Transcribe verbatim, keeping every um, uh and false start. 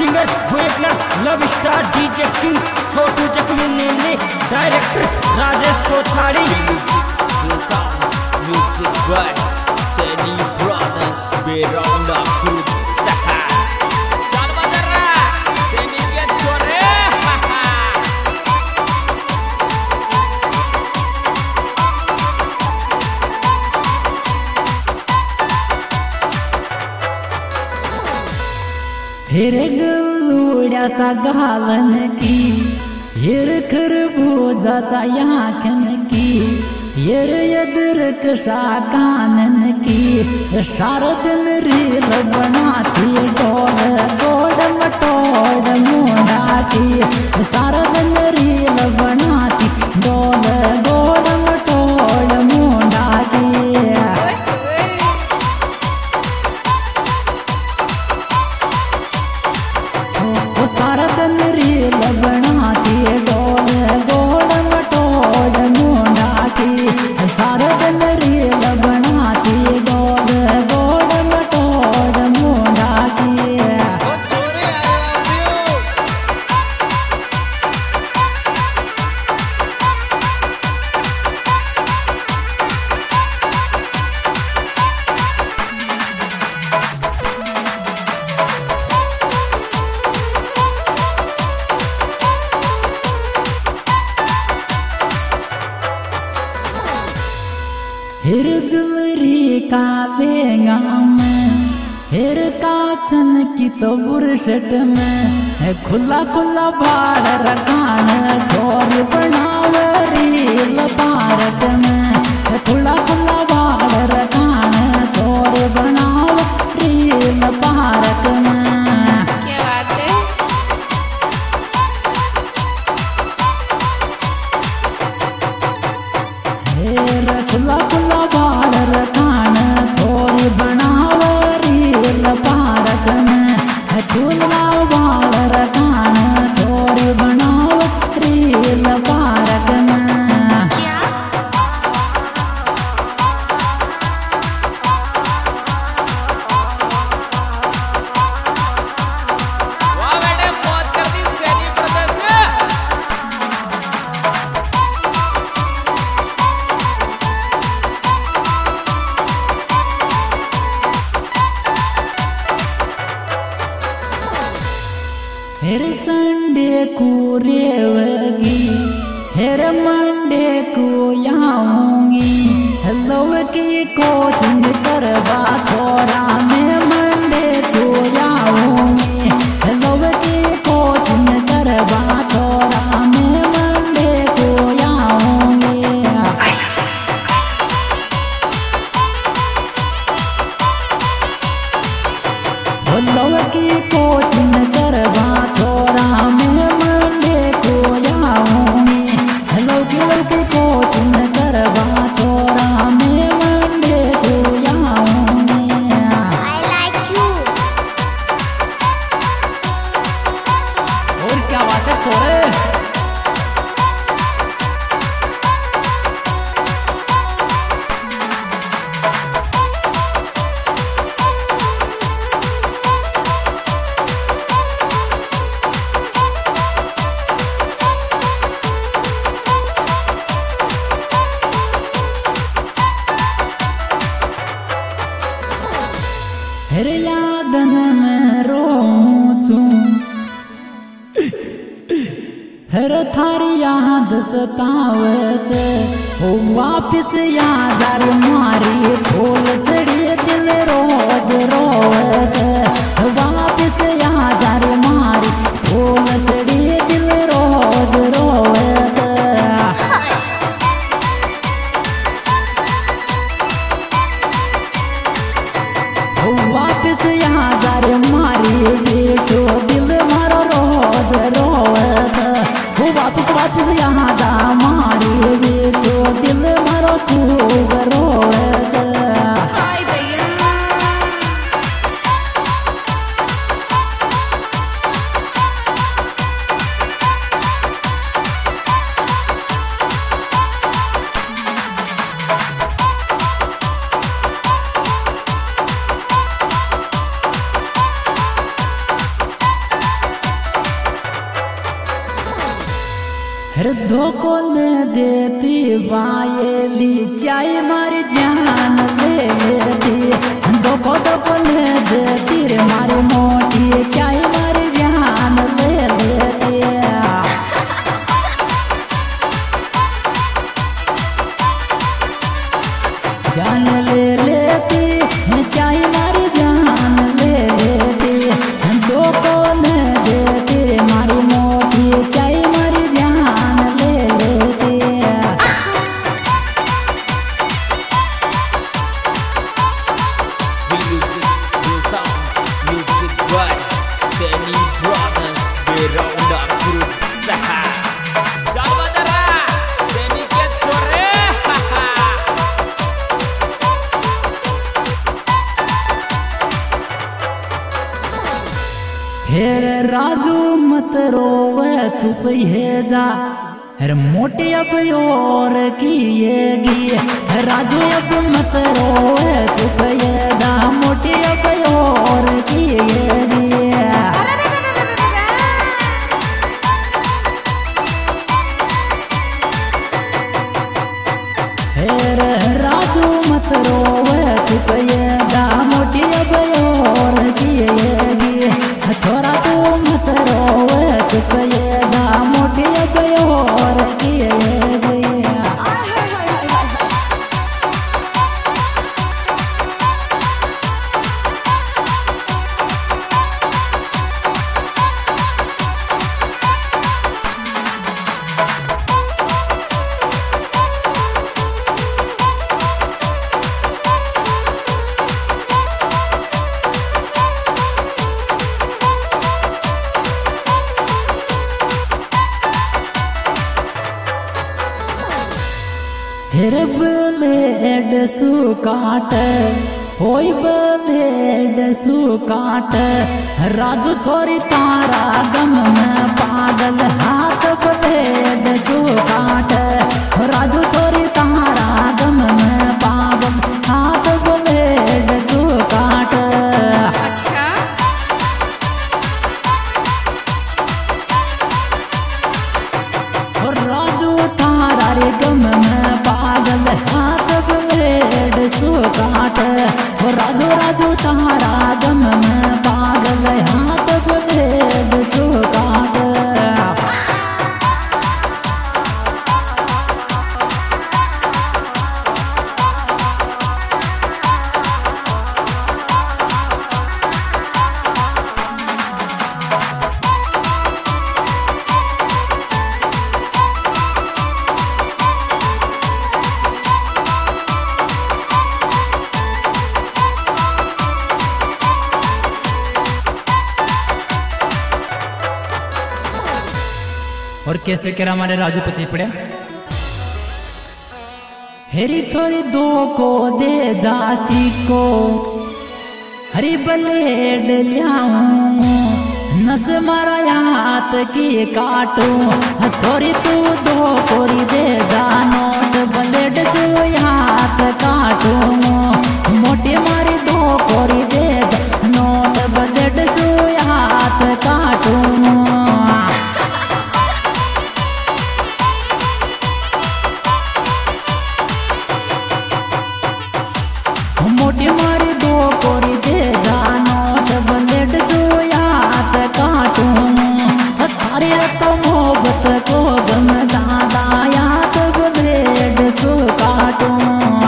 Singer हुएपला love star DJ king Chhotu Zakhmi नेने director Rajesh Kothari music by Sunny brothers Beraunda खुद सहा चल बजरा सनी के छोरे हिर गलूड्या सा गालन की हिर खरबूजा सा याखन की हिर यदरक सा कानन की शारदन रील बनाती डोल गोड़ मटोड़ मुंडा की शारदन रील बनाती डोल गोड़ मटोड़ मुंडा की शारदन रील बनाती गोल गोल मटोड़ मुंडा की शारदन रील बनाती गोल गोल मटोड़ मुंडा की हिर जुलरी का लेगा में हिर काचन की तो बुरशट में है खुला खुला बाड़ रकान चोर बनावरी लपारट में है खुला खुला बाड़ रकान चोर बनावरी लपारट में खुला खुला बाड़ रकान छोरी बनावरी लपारक में खुला बाड़ रकान छोरी बनावरी लपारक में वाह बेटे मौत कर दी सनी ब्रदर्स हेर संडे को रेवगी हेर मंडे को आऊंगी लव की कोचिंग करवा छोरा में मंडे को आऊंगी लव की कोचिंग करवा छोरा में मंडे को आऊंगी लव की कोचिंग करवा छोरा में मंडे को आऊंगी हेलो की लड़की कोचिंग करवा छोरा में मंडे को आऊंगी I like you. और क्या बात है छोरे हर यादन में रोचू हर थारी याद सतावच हो वापिस याद मारी फूल चढ़ी दिल रोज रोज वापिस याद मारी फूल चढ़ी दिल रोज रोज वापिस यहाँ जार मारी बेटो दिल मारो रोज रोज वो वापिस वापिस यहाँ जा मारी बेटो दिल मारो खूब रोज हर धोखो न देती बायली चाय मार जान ले लेती धोखो धोखो न देती रे मारी मोटी चाय मार जान ले लेती जान ले लेती चाय मार जान ले लेती धोखो न देती रे मारी मोटी चाय मार जान ले लेती Music, new sound, music by Seni Brothers Beronda Group Saha. चल बजरा सैनी के छोरे हेर राजू मत रोवे चुप है जा हर मोटे अब और किएगी राजू अब मत रोवे चुप है जा मोटे अब और किएगी हेर राजू मत रोवे चुप है जा मोटे अब और किएगी छोरा तू मत रोवे चुप है जा मोटे अब और किएगी हेर ब्लेड सुकाट होई ब्लेड सुकाट राजू छोरी तारा गम में पागल हाथ ब्लेड सुकाट राजू छोरी तारा गम में पागल हाथ ब्लेड सुकाट और राजू तारा रे गम में पागल हाथ ब्लेड सुकाट और राजू राजू तारा गम में पागल हाथ ब्लेड सुकाट और कैसे करा हमारे राजू पची पड़े हेरी छोरी दो को दे जासी को हरी ब्लेड लियाऊं नस मारा हाथ की काटू छोरी तू दो कोरी दे जा नोट ब्लेड से हाथ काटू मोटी मारी दो कोरी दे जा नोट ब्लेड से हाथ काटू